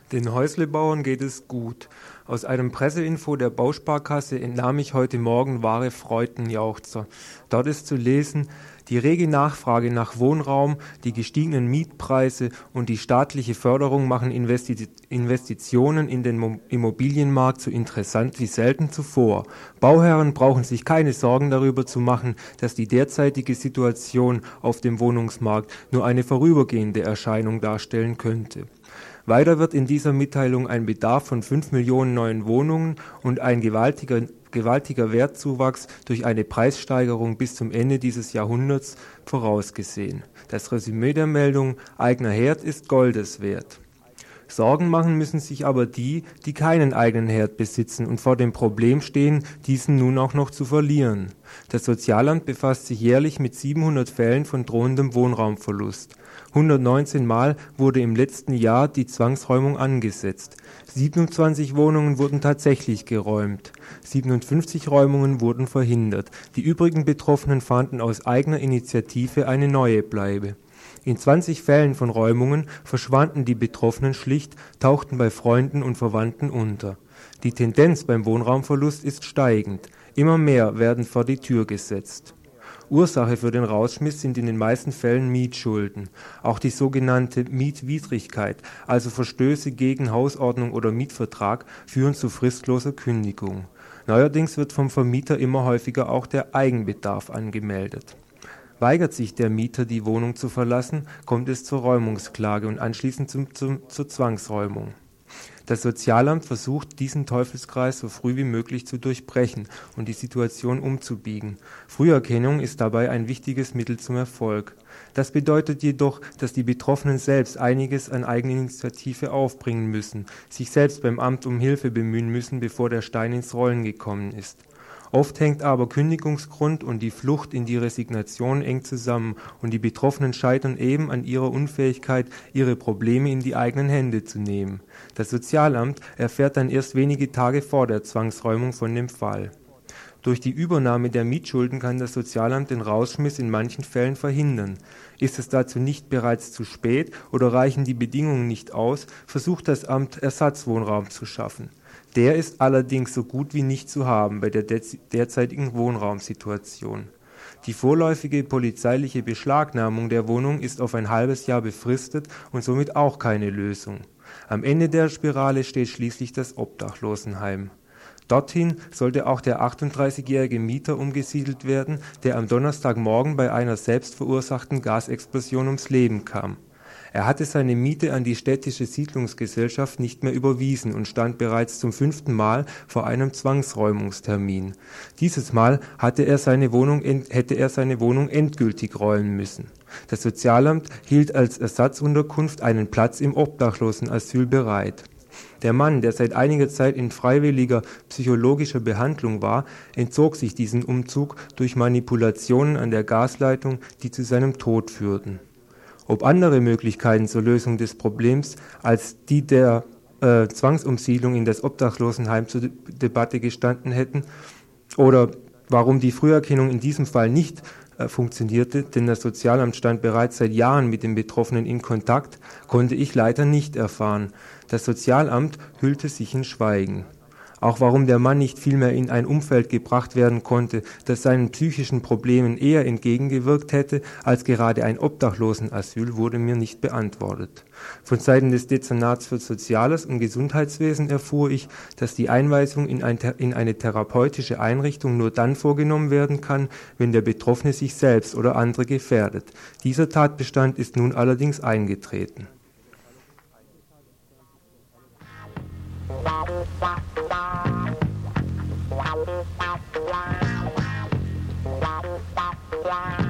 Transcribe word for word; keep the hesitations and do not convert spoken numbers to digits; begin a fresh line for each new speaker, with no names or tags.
Den Häuslebauern geht es gut. Aus einem Presseinfo der Bausparkasse entnahm ich heute Morgen wahre Freudenjauchzer. Dort ist zu lesen: Die rege Nachfrage nach Wohnraum, die gestiegenen Mietpreise und die staatliche Förderung machen Investi- Investitionen in den Mo- Immobilienmarkt so interessant wie selten zuvor. Bauherren brauchen sich keine Sorgen darüber zu machen, dass die derzeitige Situation auf dem Wohnungsmarkt nur eine vorübergehende Erscheinung darstellen könnte. Weiter wird in dieser Mitteilung ein Bedarf von fünf Millionen neuen Wohnungen und ein gewaltiger, gewaltiger Wertzuwachs durch eine Preissteigerung bis zum Ende dieses Jahrhunderts vorausgesehen. Das Resümee der Meldung: Eigener Herd ist Goldes wert. Sorgen machen müssen sich aber die, die keinen eigenen Herd besitzen und vor dem Problem stehen, diesen nun auch noch zu verlieren. Das Sozialamt befasst sich jährlich mit siebenhundert Fällen von drohendem Wohnraumverlust. hundertneunzehn Mal wurde im letzten Jahr die Zwangsräumung angesetzt. siebenundzwanzig Wohnungen wurden tatsächlich geräumt. siebenundfünfzig Räumungen wurden verhindert. Die übrigen Betroffenen fanden aus eigener Initiative eine neue Bleibe. In zwanzig Fällen von Räumungen verschwanden die Betroffenen schlicht, tauchten bei Freunden und Verwandten unter. Die Tendenz beim Wohnraumverlust ist steigend. Immer mehr werden vor die Tür gesetzt. Ursache für den Rausschmiss sind in den meisten Fällen Mietschulden. Auch die sogenannte Mietwidrigkeit, also Verstöße gegen Hausordnung oder Mietvertrag, führen zu fristloser Kündigung. Neuerdings wird vom Vermieter immer häufiger auch der Eigenbedarf angemeldet. Weigert sich der Mieter, die Wohnung zu verlassen, kommt es zur Räumungsklage und anschließend zum, zum, zur Zwangsräumung. Das Sozialamt versucht, diesen Teufelskreis so früh wie möglich zu durchbrechen und die Situation umzubiegen. Früherkennung ist dabei ein wichtiges Mittel zum Erfolg. Das bedeutet jedoch, dass die Betroffenen selbst einiges an Eigeninitiative aufbringen müssen, sich selbst beim Amt um Hilfe bemühen müssen, bevor der Stein ins Rollen gekommen ist. Oft hängt aber Kündigungsgrund und die Flucht in die Resignation eng zusammen und die Betroffenen scheitern eben an ihrer Unfähigkeit, ihre Probleme in die eigenen Hände zu nehmen. Das Sozialamt erfährt dann erst wenige Tage vor der Zwangsräumung von dem Fall. Durch die Übernahme der Mietschulden kann das Sozialamt den Rausschmiss in manchen Fällen verhindern. Ist es dazu nicht bereits zu spät oder reichen die Bedingungen nicht aus, versucht das Amt, Ersatzwohnraum zu schaffen. Der ist allerdings so gut wie nicht zu haben bei der derzeitigen Wohnraumsituation. Die vorläufige polizeiliche Beschlagnahmung der Wohnung ist auf ein halbes Jahr befristet und somit auch keine Lösung. Am Ende der Spirale steht schließlich das Obdachlosenheim. Dorthin sollte auch der achtunddreißigjährige Mieter umgesiedelt werden, der am Donnerstagmorgen bei einer selbstverursachten Gasexplosion ums Leben kam. Er hatte seine Miete an die städtische Siedlungsgesellschaft nicht mehr überwiesen und stand bereits zum fünften Mal vor einem Zwangsräumungstermin. Dieses Mal hatte er seine Wohnung, hätte er seine Wohnung endgültig räumen müssen. Das Sozialamt hielt als Ersatzunterkunft einen Platz im Obdachlosenasyl bereit. Der Mann, der seit einiger Zeit in freiwilliger psychologischer Behandlung war, entzog sich diesem Umzug durch Manipulationen an der Gasleitung, die zu seinem Tod führten. Ob andere Möglichkeiten zur Lösung des Problems als die der äh, Zwangsumsiedlung in das Obdachlosenheim zur De- Debatte gestanden hätten oder warum die Früherkennung in diesem Fall nicht äh, funktionierte, denn das Sozialamt stand bereits seit Jahren mit den Betroffenen in Kontakt, konnte ich leider nicht erfahren. Das Sozialamt hüllte sich in Schweigen. Auch warum der Mann nicht vielmehr in ein Umfeld gebracht werden konnte, das seinen psychischen Problemen eher entgegengewirkt hätte als gerade ein Obdachlosenasyl, wurde mir nicht beantwortet. Von Seiten des Dezernats für Soziales und Gesundheitswesen erfuhr ich, dass die Einweisung in, ein, in eine therapeutische Einrichtung nur dann vorgenommen werden kann, wenn der Betroffene sich selbst oder andere gefährdet. Dieser Tatbestand ist nun allerdings eingetreten.
Wow.